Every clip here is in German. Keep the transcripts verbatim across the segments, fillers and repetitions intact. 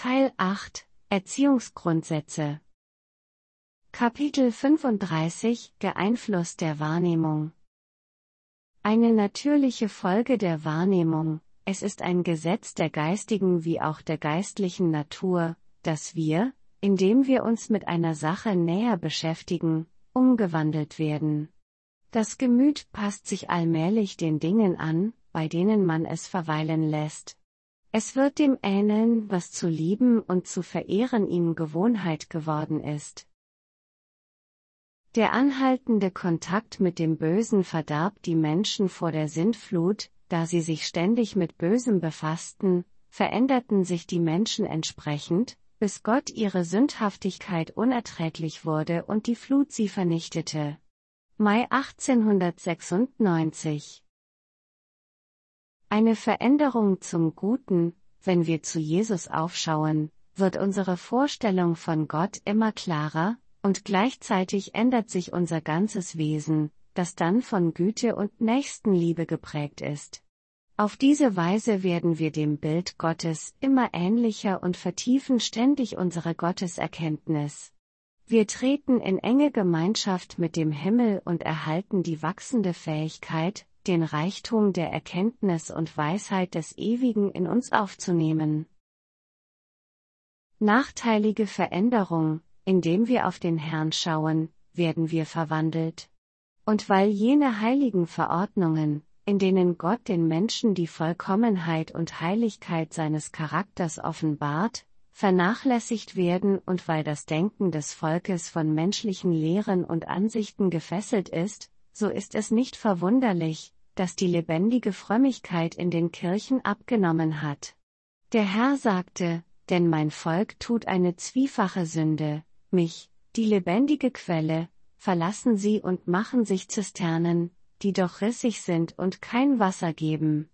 Teil acht Erziehungsgrundsätze. Kapitel fünfunddreißig Geeinfluss der Wahrnehmung. Eine natürliche Folge der Wahrnehmung, es ist ein Gesetz der geistigen wie auch der geistlichen Natur, dass wir, indem wir uns mit einer Sache näher beschäftigen, umgewandelt werden. Das Gemüt passt sich allmählich den Dingen an, bei denen man es verweilen lässt. Es wird dem ähneln, was zu lieben und zu verehren ihm Gewohnheit geworden ist. Der anhaltende Kontakt mit dem Bösen verdarb die Menschen vor der Sintflut, da sie sich ständig mit Bösem befassten, veränderten sich die Menschen entsprechend, bis Gott ihre Sündhaftigkeit unerträglich wurde und die Flut sie vernichtete. Mai achtzehnhundertsechsundneunzig. Eine Veränderung zum Guten, wenn wir zu Jesus aufschauen, wird unsere Vorstellung von Gott immer klarer, und gleichzeitig ändert sich unser ganzes Wesen, das dann von Güte und Nächstenliebe geprägt ist. Auf diese Weise werden wir dem Bild Gottes immer ähnlicher und vertiefen ständig unsere Gotteserkenntnis. Wir treten in enge Gemeinschaft mit dem Himmel und erhalten die wachsende Fähigkeit, den Reichtum der Erkenntnis und Weisheit des Ewigen in uns aufzunehmen. Nachteilige Veränderung: Indem wir auf den Herrn schauen, werden wir verwandelt. Und weil jene heiligen Verordnungen, in denen Gott den Menschen die Vollkommenheit und Heiligkeit seines Charakters offenbart, vernachlässigt werden und weil das Denken des Volkes von menschlichen Lehren und Ansichten gefesselt ist, so ist es nicht verwunderlich, dass die lebendige Frömmigkeit in den Kirchen abgenommen hat. Der Herr sagte: Denn mein Volk tut eine zwiefache Sünde, mich, die lebendige Quelle, verlassen sie und machen sich Zisternen, die doch rissig sind und kein Wasser geben.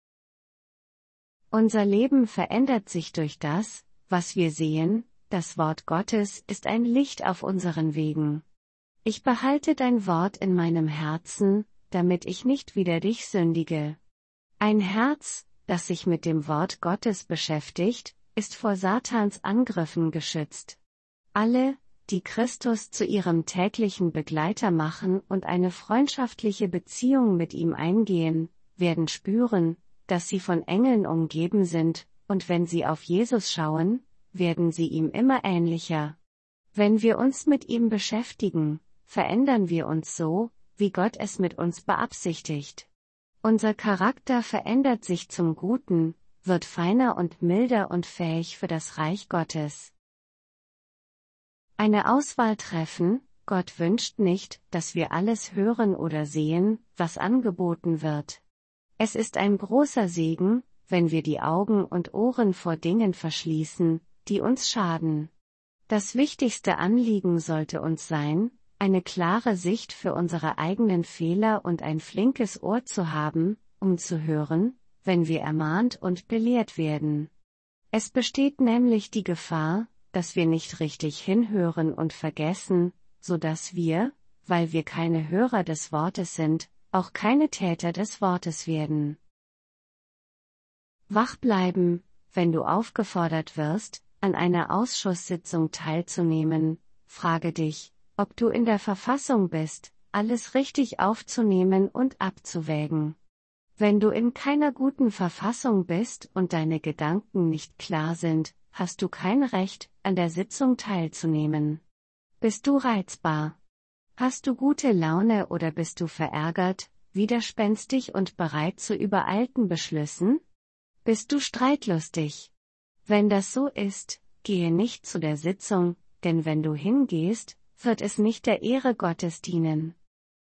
Unser Leben verändert sich durch das, was wir sehen. Das Wort Gottes ist ein Licht auf unseren Wegen. Ich behalte dein Wort in meinem Herzen, damit ich nicht wider dich sündige. Ein Herz, das sich mit dem Wort Gottes beschäftigt, ist vor Satans Angriffen geschützt. Alle, die Christus zu ihrem täglichen Begleiter machen und eine freundschaftliche Beziehung mit ihm eingehen, werden spüren, dass sie von Engeln umgeben sind, und wenn sie auf Jesus schauen, werden sie ihm immer ähnlicher. Wenn wir uns mit ihm beschäftigen, verändern wir uns so, wie Gott es mit uns beabsichtigt. Unser Charakter verändert sich zum Guten, wird feiner und milder und fähig für das Reich Gottes. Eine Auswahl treffen: Gott wünscht nicht, dass wir alles hören oder sehen, was angeboten wird. Es ist ein großer Segen, wenn wir die Augen und Ohren vor Dingen verschließen, die uns schaden. Das wichtigste Anliegen sollte uns sein, eine klare Sicht für unsere eigenen Fehler und ein flinkes Ohr zu haben, um zu hören, wenn wir ermahnt und belehrt werden. Es besteht nämlich die Gefahr, dass wir nicht richtig hinhören und vergessen, so dass wir, weil wir keine Hörer des Wortes sind, auch keine Täter des Wortes werden. Wach bleiben: Wenn du aufgefordert wirst, an einer Ausschusssitzung teilzunehmen, frage dich, ob du in der Verfassung bist, alles richtig aufzunehmen und abzuwägen. Wenn du in keiner guten Verfassung bist und deine Gedanken nicht klar sind, hast du kein Recht, an der Sitzung teilzunehmen. Bist du reizbar? Hast du gute Laune oder bist du verärgert, widerspenstig und bereit zu übereilten Beschlüssen? Bist du streitlustig? Wenn das so ist, gehe nicht zu der Sitzung, denn wenn du hingehst, wird es nicht der Ehre Gottes dienen.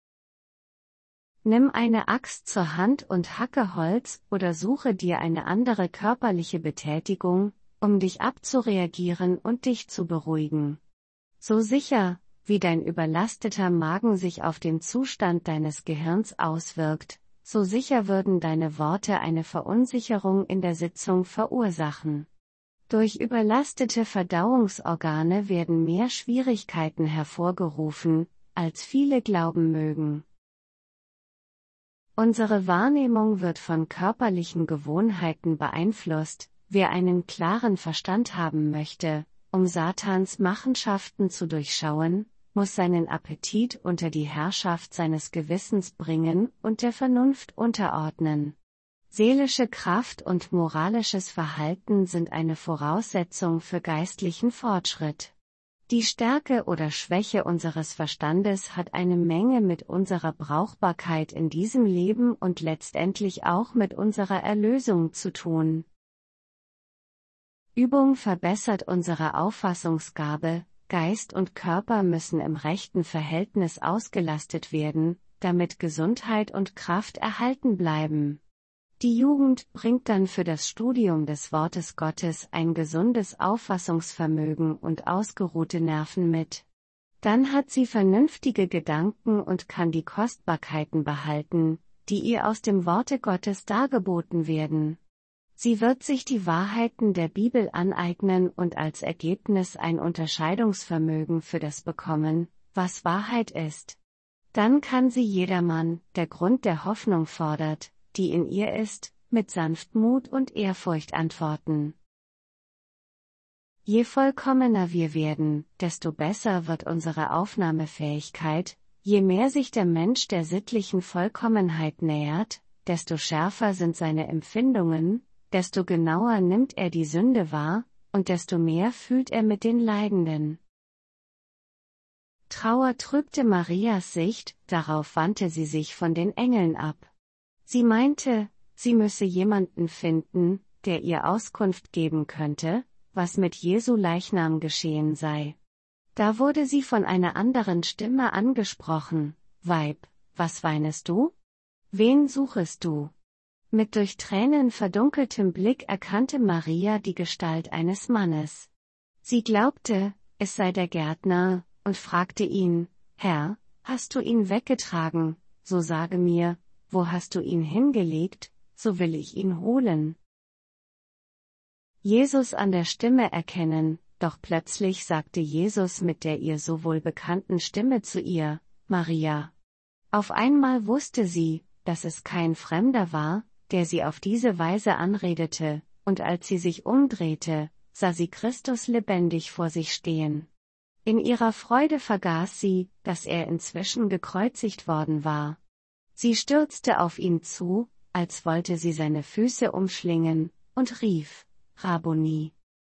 Nimm eine Axt zur Hand und hacke Holz oder suche dir eine andere körperliche Betätigung, um dich abzureagieren und dich zu beruhigen. So sicher, wie dein überlasteter Magen sich auf den Zustand deines Gehirns auswirkt, so sicher würden deine Worte eine Verunsicherung in der Sitzung verursachen. Durch überlastete Verdauungsorgane werden mehr Schwierigkeiten hervorgerufen, als viele glauben mögen. Unsere Wahrnehmung wird von körperlichen Gewohnheiten beeinflusst, Wer einen klaren Verstand haben möchte, um Satans Machenschaften zu durchschauen, muss seinen Appetit unter die Herrschaft seines Gewissens bringen und der Vernunft unterordnen. Seelische Kraft und moralisches Verhalten sind eine Voraussetzung für geistlichen Fortschritt. Die Stärke oder Schwäche unseres Verstandes hat eine Menge mit unserer Brauchbarkeit in diesem Leben und letztendlich auch mit unserer Erlösung zu tun. Übung verbessert unsere Auffassungsgabe, Geist und Körper müssen im rechten Verhältnis ausgelastet werden, damit Gesundheit und Kraft erhalten bleiben. Die Jugend bringt dann für das Studium des Wortes Gottes ein gesundes Auffassungsvermögen und ausgeruhte Nerven mit. Dann hat sie vernünftige Gedanken und kann die Kostbarkeiten behalten, die ihr aus dem Worte Gottes dargeboten werden. Sie wird sich die Wahrheiten der Bibel aneignen und als Ergebnis ein Unterscheidungsvermögen für das bekommen, was Wahrheit ist. Dann kann sie jedermann, der Grund der Hoffnung fordert, die in ihr ist, mit Sanftmut und Ehrfurcht antworten. Je vollkommener wir werden, desto besser wird unsere Aufnahmefähigkeit, je mehr sich der Mensch der sittlichen Vollkommenheit nähert, desto schärfer sind seine Empfindungen, desto genauer nimmt er die Sünde wahr, und desto mehr fühlt er mit den Leidenden. Trauer trübte Marias Sicht, darauf wandte sie sich von den Engeln ab. Sie meinte, sie müsse jemanden finden, der ihr Auskunft geben könnte, was mit Jesu Leichnam geschehen sei. Da wurde sie von einer anderen Stimme angesprochen: Weib, was weinest du? Wen suchest du? Mit durch Tränen verdunkeltem Blick erkannte Maria die Gestalt eines Mannes. Sie glaubte, es sei der Gärtner, und fragte ihn: Herr, hast du ihn weggetragen, so sage mir, wo hast du ihn hingelegt, so will ich ihn holen. Jesus an der Stimme erkennen, doch plötzlich sagte Jesus mit der ihr so wohl bekannten Stimme zu ihr: Maria. Auf einmal wusste sie, dass es kein Fremder war, der sie auf diese Weise anredete, und als sie sich umdrehte, sah sie Christus lebendig vor sich stehen. In ihrer Freude vergaß sie, dass er inzwischen gekreuzigt worden war. Sie stürzte auf ihn zu, als wollte sie seine Füße umschlingen, und rief: Rabboni.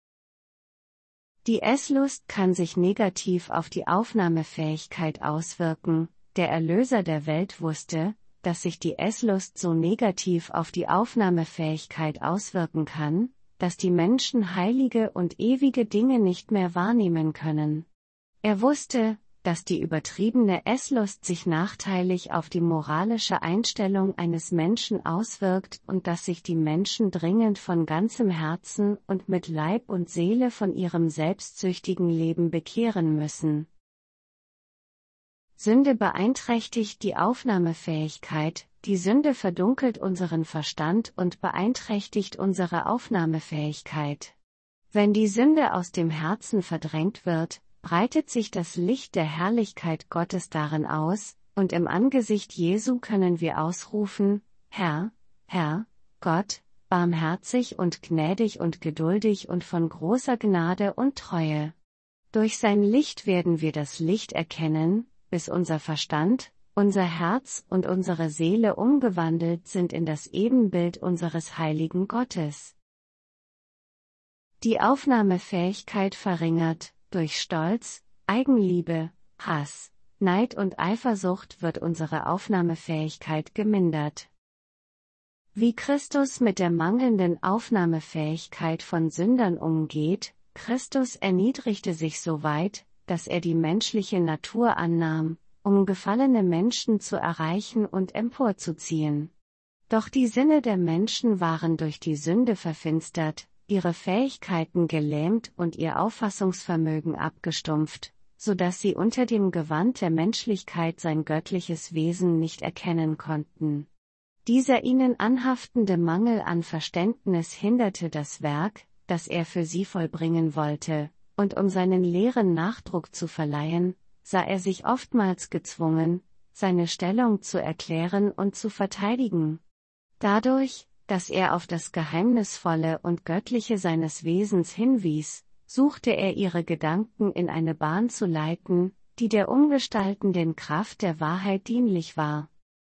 Die Esslust kann sich negativ auf die Aufnahmefähigkeit auswirken. Der Erlöser der Welt wusste, dass sich die Esslust so negativ auf die Aufnahmefähigkeit auswirken kann, dass die Menschen heilige und ewige Dinge nicht mehr wahrnehmen können. Er wusste, dass die übertriebene Esslust sich nachteilig auf die moralische Einstellung eines Menschen auswirkt und dass sich die Menschen dringend von ganzem Herzen und mit Leib und Seele von ihrem selbstsüchtigen Leben bekehren müssen. Sünde beeinträchtigt die Aufnahmefähigkeit, die Sünde verdunkelt unseren Verstand und beeinträchtigt unsere Aufnahmefähigkeit. Wenn die Sünde aus dem Herzen verdrängt wird, breitet sich das Licht der Herrlichkeit Gottes darin aus, und im Angesicht Jesu können wir ausrufen: Herr, Herr, Gott, barmherzig und gnädig und geduldig und von großer Gnade und Treue. Durch sein Licht werden wir das Licht erkennen, bis unser Verstand, unser Herz und unsere Seele umgewandelt sind in das Ebenbild unseres heiligen Gottes. Die Aufnahmefähigkeit verringert. Durch Stolz, Eigenliebe, Hass, Neid und Eifersucht wird unsere Aufnahmefähigkeit gemindert. Wie Christus mit der mangelnden Aufnahmefähigkeit von Sündern umgeht: Christus erniedrigte sich so weit, dass er die menschliche Natur annahm, um gefallene Menschen zu erreichen und emporzuziehen. Doch die Sinne der Menschen waren durch die Sünde verfinstert, ihre Fähigkeiten gelähmt und ihr Auffassungsvermögen abgestumpft, so dass sie unter dem Gewand der Menschlichkeit sein göttliches Wesen nicht erkennen konnten. Dieser ihnen anhaftende Mangel an Verständnis hinderte das Werk, das er für sie vollbringen wollte, und um seinen Lehren Nachdruck zu verleihen, sah er sich oftmals gezwungen, seine Stellung zu erklären und zu verteidigen. Dadurch, dass er auf das Geheimnisvolle und Göttliche seines Wesens hinwies, suchte er ihre Gedanken in eine Bahn zu leiten, die der umgestaltenden Kraft der Wahrheit dienlich war.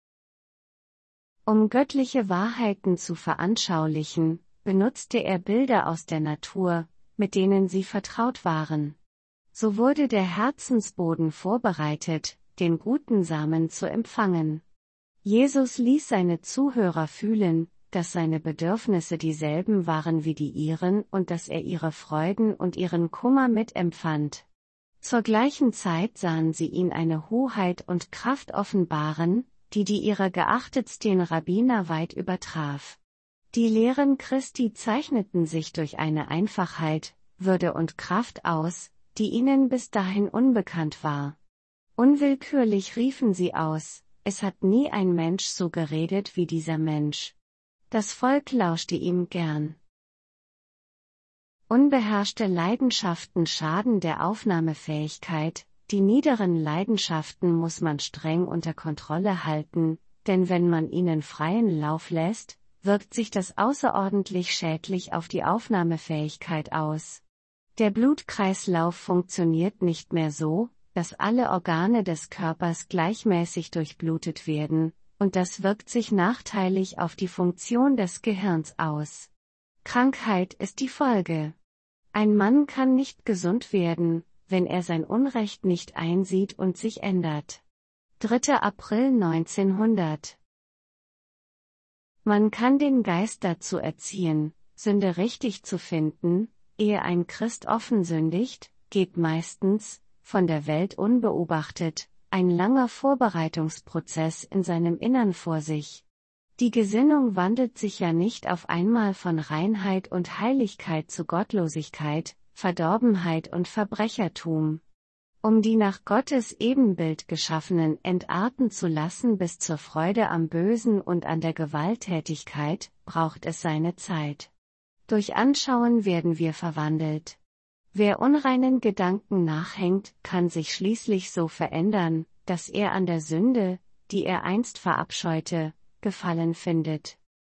Um göttliche Wahrheiten zu veranschaulichen, benutzte er Bilder aus der Natur, mit denen sie vertraut waren. So wurde der Herzensboden vorbereitet, den guten Samen zu empfangen. Jesus ließ seine Zuhörer fühlen, dass seine Bedürfnisse dieselben waren wie die ihren und dass er ihre Freuden und ihren Kummer mitempfand. Zur gleichen Zeit sahen sie ihn eine Hoheit und Kraft offenbaren, die die ihrer geachtetsten Rabbiner weit übertraf. Die Lehren Christi zeichneten sich durch eine Einfachheit, Würde und Kraft aus, die ihnen bis dahin unbekannt war. Unwillkürlich riefen sie aus: Es hat nie ein Mensch so geredet wie dieser Mensch. Das Volk lauschte ihm gern. Unbeherrschte Leidenschaften schaden der Aufnahmefähigkeit, die niederen Leidenschaften muss man streng unter Kontrolle halten, denn wenn man ihnen freien Lauf lässt, wirkt sich das außerordentlich schädlich auf die Aufnahmefähigkeit aus. Der Blutkreislauf funktioniert nicht mehr so, dass alle Organe des Körpers gleichmäßig durchblutet werden, und das wirkt sich nachteilig auf die Funktion des Gehirns aus. Krankheit ist die Folge. Ein Mann kann nicht gesund werden, wenn er sein Unrecht nicht einsieht und sich ändert. dritter April neunzehnhundert. Man kann den Geist dazu erziehen, Sünde richtig zu finden. Ehe ein Christ offen sündigt, geht meistens, von der Welt unbeobachtet, ein langer Vorbereitungsprozess in seinem Innern vor sich. Die Gesinnung wandelt sich ja nicht auf einmal von Reinheit und Heiligkeit zu Gottlosigkeit, Verdorbenheit und Verbrechertum. Um die nach Gottes Ebenbild geschaffenen entarten zu lassen bis zur Freude am Bösen und an der Gewalttätigkeit, braucht es seine Zeit. Durch Anschauen werden wir verwandelt. Wer unreinen Gedanken nachhängt, kann sich schließlich so verändern, dass er an der Sünde, die er einst verabscheute, Gefallen findet.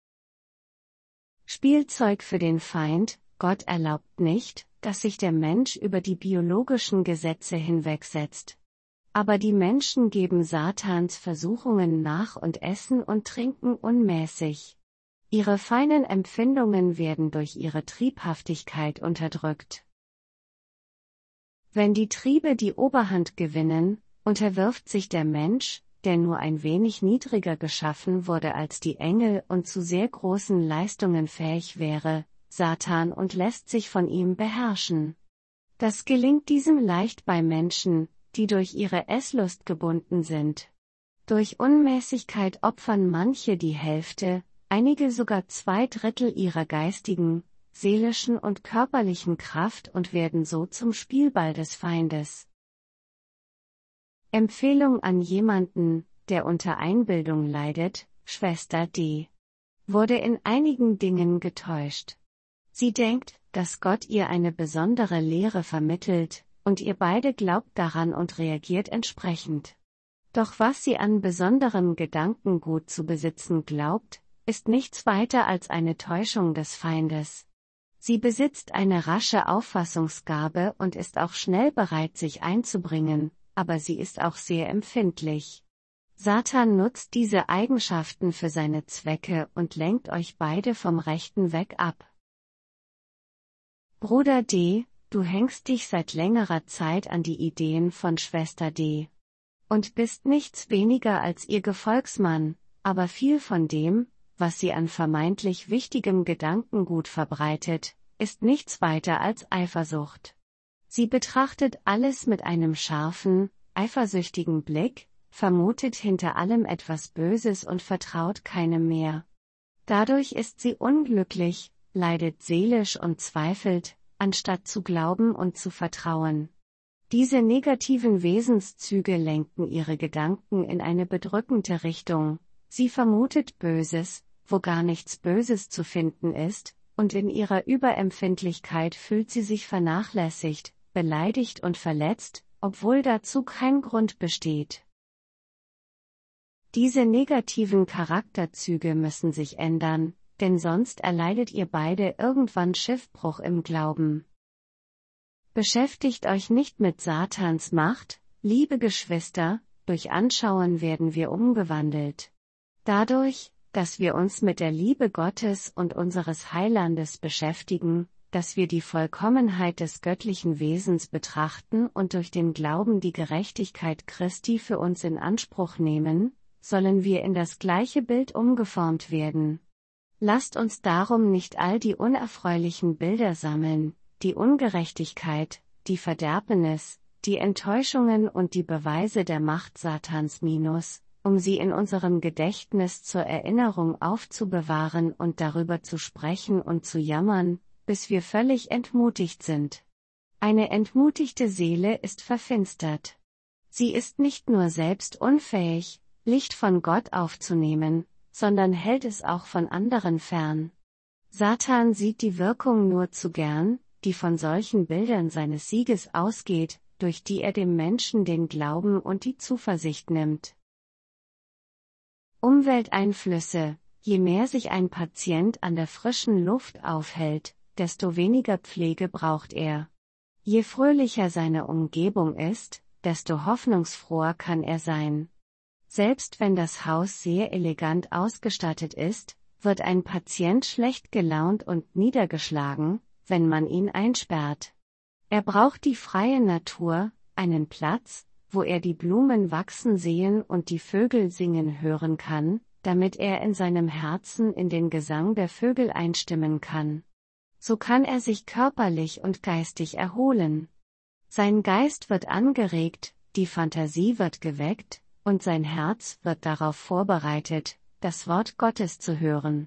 Spielzeug für den Feind: Gott erlaubt nicht, dass sich der Mensch über die biologischen Gesetze hinwegsetzt. Aber die Menschen geben Satans Versuchungen nach und essen und trinken unmäßig. Ihre feinen Empfindungen werden durch ihre Triebhaftigkeit unterdrückt. Wenn die Triebe die Oberhand gewinnen, unterwirft sich der Mensch, der nur ein wenig niedriger geschaffen wurde als die Engel und zu sehr großen Leistungen fähig wäre, Satan und lässt sich von ihm beherrschen. Das gelingt diesem leicht bei Menschen, die durch ihre Esslust gebunden sind. Durch Unmäßigkeit opfern manche die Hälfte, einige sogar zwei Drittel ihrer geistigen, seelischen und körperlichen Kraft und werden so zum Spielball des Feindes. Empfehlung an jemanden, der unter Einbildung leidet: Schwester D. wurde in einigen Dingen getäuscht. Sie denkt, dass Gott ihr eine besondere Lehre vermittelt, und ihr beide glaubt daran und reagiert entsprechend. Doch was sie an besonderem Gedankengut zu besitzen glaubt, ist nichts weiter als eine Täuschung des Feindes. Sie besitzt eine rasche Auffassungsgabe und ist auch schnell bereit, sich einzubringen, aber sie ist auch sehr empfindlich. Satan nutzt diese Eigenschaften für seine Zwecke und lenkt euch beide vom rechten Weg ab. Bruder D., du hängst dich seit längerer Zeit an die Ideen von Schwester D. und bist nichts weniger als ihr Gefolgsmann, aber viel von dem, was sie an vermeintlich wichtigem Gedankengut verbreitet, ist nichts weiter als Eifersucht. Sie betrachtet alles mit einem scharfen, eifersüchtigen Blick, vermutet hinter allem etwas Böses und vertraut keinem mehr. Dadurch ist sie unglücklich, leidet seelisch und zweifelt, anstatt zu glauben und zu vertrauen. Diese negativen Wesenszüge lenken ihre Gedanken in eine bedrückende Richtung. Sie vermutet Böses, wo gar nichts Böses zu finden ist, und in ihrer Überempfindlichkeit fühlt sie sich vernachlässigt, beleidigt und verletzt, obwohl dazu kein Grund besteht. Diese negativen Charakterzüge müssen sich ändern, denn sonst erleidet ihr beide irgendwann Schiffbruch im Glauben. Beschäftigt euch nicht mit Satans Macht, liebe Geschwister, durch Anschauen werden wir umgewandelt. Dadurch, dass wir uns mit der Liebe Gottes und unseres Heilandes beschäftigen, dass wir die Vollkommenheit des göttlichen Wesens betrachten und durch den Glauben die Gerechtigkeit Christi für uns in Anspruch nehmen, sollen wir in das gleiche Bild umgeformt werden. Lasst uns darum nicht all die unerfreulichen Bilder sammeln, die Ungerechtigkeit, die Verderbnis, die Enttäuschungen und die Beweise der Macht Satans minus, um sie in unserem Gedächtnis zur Erinnerung aufzubewahren und darüber zu sprechen und zu jammern, bis wir völlig entmutigt sind. Eine entmutigte Seele ist verfinstert. Sie ist nicht nur selbst unfähig, Licht von Gott aufzunehmen, sondern hält es auch von anderen fern. Satan sieht die Wirkung nur zu gern, die von solchen Bildern seines Sieges ausgeht, durch die er dem Menschen den Glauben und die Zuversicht nimmt. Umwelteinflüsse: Je mehr sich ein Patient an der frischen Luft aufhält, desto weniger Pflege braucht er. Je fröhlicher seine Umgebung ist, desto hoffnungsfroher kann er sein. Selbst wenn das Haus sehr elegant ausgestattet ist, wird ein Patient schlecht gelaunt und niedergeschlagen, wenn man ihn einsperrt. Er braucht die freie Natur, einen Platz, wo er die Blumen wachsen sehen und die Vögel singen hören kann, damit er in seinem Herzen in den Gesang der Vögel einstimmen kann. So kann er sich körperlich und geistig erholen. Sein Geist wird angeregt, die Fantasie wird geweckt, und sein Herz wird darauf vorbereitet, das Wort Gottes zu hören.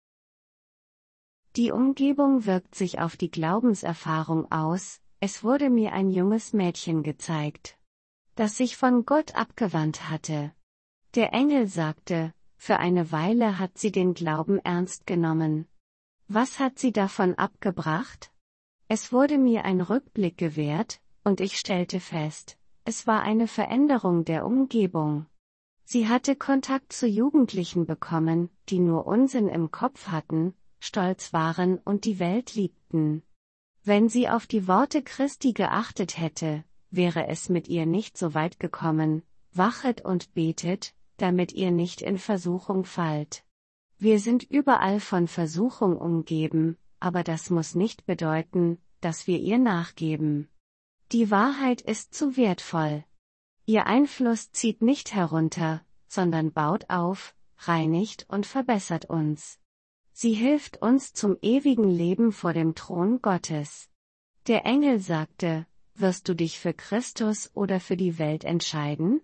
Die Umgebung wirkt sich auf die Glaubenserfahrung aus. Es wurde mir ein junges Mädchen gezeigt, das sich von Gott abgewandt hatte. Der Engel sagte, für eine Weile hat sie den Glauben ernst genommen. Was hat sie davon abgebracht? Es wurde mir ein Rückblick gewährt, und ich stellte fest, es war eine Veränderung der Umgebung. Sie hatte Kontakt zu Jugendlichen bekommen, die nur Unsinn im Kopf hatten, stolz waren und die Welt liebten. Wenn sie auf die Worte Christi geachtet hätte, wäre es mit ihr nicht so weit gekommen. Wachet und betet, damit ihr nicht in Versuchung fallt. Wir sind überall von Versuchung umgeben, aber das muss nicht bedeuten, dass wir ihr nachgeben. Die Wahrheit ist zu wertvoll. Ihr Einfluss zieht nicht herunter, sondern baut auf, reinigt und verbessert uns. Sie hilft uns zum ewigen Leben vor dem Thron Gottes. Der Engel sagte, wirst du dich für Christus oder für die Welt entscheiden?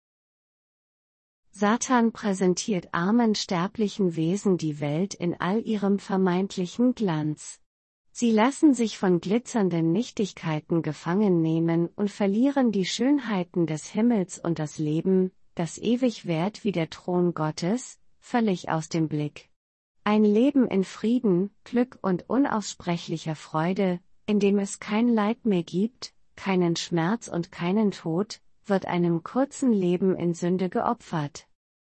Satan präsentiert armen sterblichen Wesen die Welt in all ihrem vermeintlichen Glanz. Sie lassen sich von glitzernden Nichtigkeiten gefangen nehmen und verlieren die Schönheiten des Himmels und das Leben, das ewig währt wie der Thron Gottes, völlig aus dem Blick. Ein Leben in Frieden, Glück und unaussprechlicher Freude, in dem es kein Leid mehr gibt, keinen Schmerz und keinen Tod, wird einem kurzen Leben in Sünde geopfert.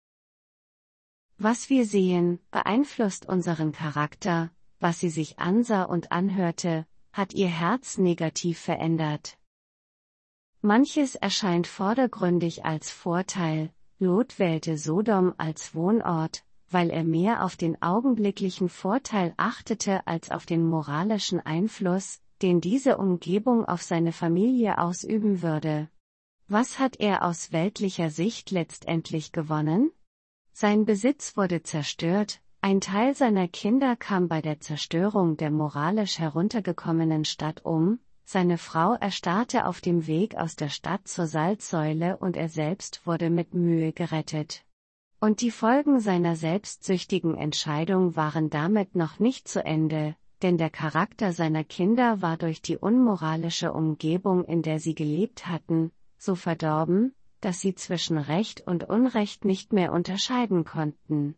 Was wir sehen, beeinflusst unseren Charakter. Was sie sich ansah und anhörte, hat ihr Herz negativ verändert. Manches erscheint vordergründig als Vorteil. Lot wählte Sodom als Wohnort, weil er mehr auf den augenblicklichen Vorteil achtete als auf den moralischen Einfluss, den diese Umgebung auf seine Familie ausüben würde. Was hat er aus weltlicher Sicht letztendlich gewonnen? Sein Besitz wurde zerstört. Ein Teil seiner Kinder kam bei der Zerstörung der moralisch heruntergekommenen Stadt um, seine Frau erstarrte auf dem Weg aus der Stadt zur Salzsäule und er selbst wurde mit Mühe gerettet. Und die Folgen seiner selbstsüchtigen Entscheidung waren damit noch nicht zu Ende, denn der Charakter seiner Kinder war durch die unmoralische Umgebung, in der sie gelebt hatten, so verdorben, dass sie zwischen Recht und Unrecht nicht mehr unterscheiden konnten.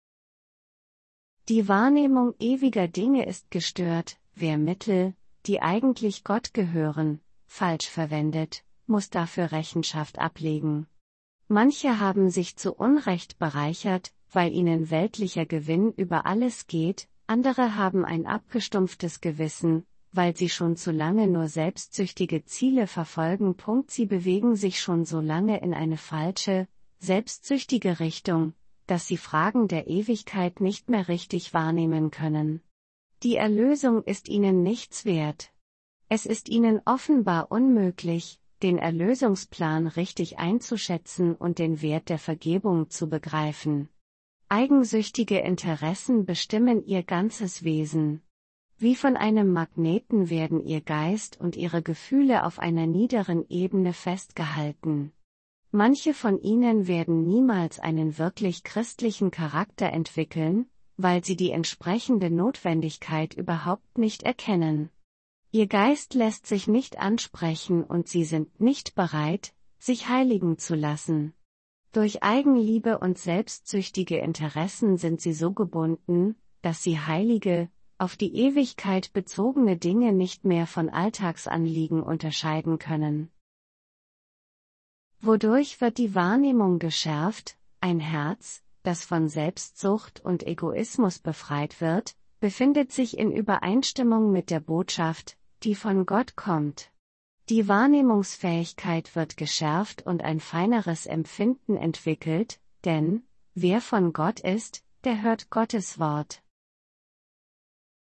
Die Wahrnehmung ewiger Dinge ist gestört. Wer Mittel, die eigentlich Gott gehören, falsch verwendet, muss dafür Rechenschaft ablegen. Manche haben sich zu Unrecht bereichert, weil ihnen weltlicher Gewinn über alles geht, andere haben ein abgestumpftes Gewissen, weil sie schon zu lange nur selbstsüchtige Ziele verfolgen. Sie bewegen sich schon so lange in eine falsche, selbstsüchtige Richtung, dass sie Fragen der Ewigkeit nicht mehr richtig wahrnehmen können. Die Erlösung ist ihnen nichts wert. Es ist ihnen offenbar unmöglich, den Erlösungsplan richtig einzuschätzen und den Wert der Vergebung zu begreifen. Eigensüchtige Interessen bestimmen ihr ganzes Wesen. Wie von einem Magneten werden ihr Geist und ihre Gefühle auf einer niederen Ebene festgehalten. Manche von ihnen werden niemals einen wirklich christlichen Charakter entwickeln, weil sie die entsprechende Notwendigkeit überhaupt nicht erkennen. Ihr Geist lässt sich nicht ansprechen und sie sind nicht bereit, sich heiligen zu lassen. Durch Eigenliebe und selbstsüchtige Interessen sind sie so gebunden, dass sie heilige, auf die Ewigkeit bezogene Dinge nicht mehr von Alltagsanliegen unterscheiden können. Wodurch wird die Wahrnehmung geschärft? Ein Herz, das von Selbstsucht und Egoismus befreit wird, befindet sich in Übereinstimmung mit der Botschaft, die von Gott kommt. Die Wahrnehmungsfähigkeit wird geschärft und ein feineres Empfinden entwickelt, denn wer von Gott ist, der hört Gottes Wort.